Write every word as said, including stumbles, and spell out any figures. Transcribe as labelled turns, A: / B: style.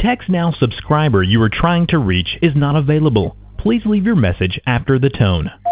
A: TextNow subscriber you are trying to reach is not available. Please leave your message after the tone.